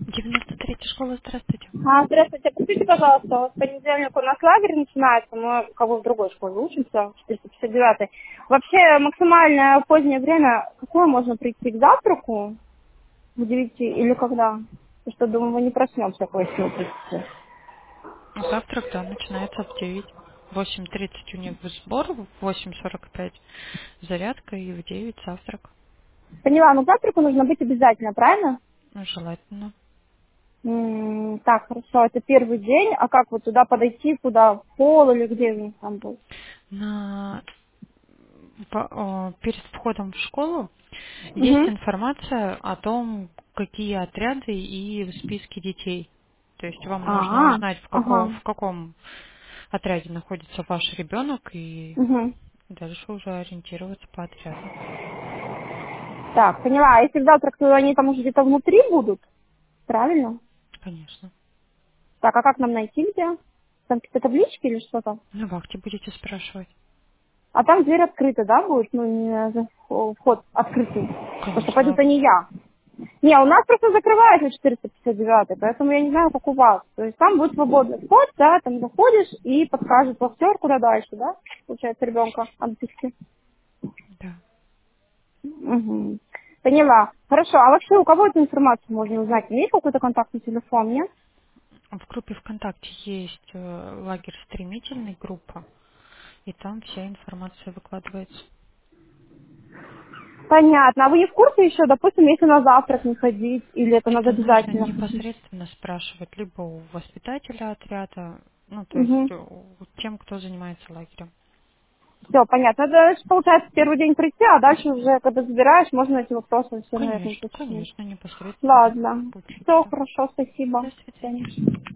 93-я школа, здравствуйте. Здравствуйте, подскажите, пожалуйста, вот в понедельник у нас лагерь начинается, мы как бы в другой школе учимся, 459. Вообще максимальное позднее время, какое можно прийти к завтраку? В 9 или когда? Потому что, думаю, мы не проснемся после прийти. Завтрак, да, начинается в 9. В 8:30 у них сбор, в 8:45 зарядка и в 9 завтрак. Поняла, но к завтраку нужно быть обязательно, правильно? Ну, желательно. Так, хорошо, это первый день, а как вот туда подойти, куда, в пол или где у них там был? На, перед входом в школу есть Угу. информация о том, какие отряды и в списке детей. То есть вам нужно А, узнать, ага. в каком отряде находится ваш ребенок и Угу. дальше уже ориентироваться по отряду. Так, поняла. А если в завтрак, то они там уже где-то внутри будут? Правильно? Конечно. Так, а как нам найти где? Там какие-то таблички или что там? На вахте будете спрашивать. А там дверь открыта, да, будет? Ну, не вход открытый. Потому что пойду-то Конечно. не я. Не, у нас просто закрывается 459, поэтому я не знаю, как у вас. То есть там будет свободный вход, да, там заходишь и подскажет вахтер, куда дальше, да? Получается, ребенка отписки. Да. Угу. Поняла. Хорошо, а вообще у кого эту информацию можно узнать? Есть какой-то контактный телефон, нет? В группе ВКонтакте есть лагерь стремительный, группа, и там вся информация выкладывается. Понятно. А вы не в курсе еще, допустим, если на завтрак не ходить, или это надо Это нужно обязательно ходить? непосредственно спрашивать либо у воспитателя отряда, ну, то есть Угу. тем, кто занимается лагерем. Все, понятно. Это ж, получается первый день прийти, а дальше уже, когда забираешь, можно эти вопросы все, наверное, Конечно, уточнить. конечно, непосредственно Ладно. учиться. Все, хорошо, спасибо. До До свидания. свидания.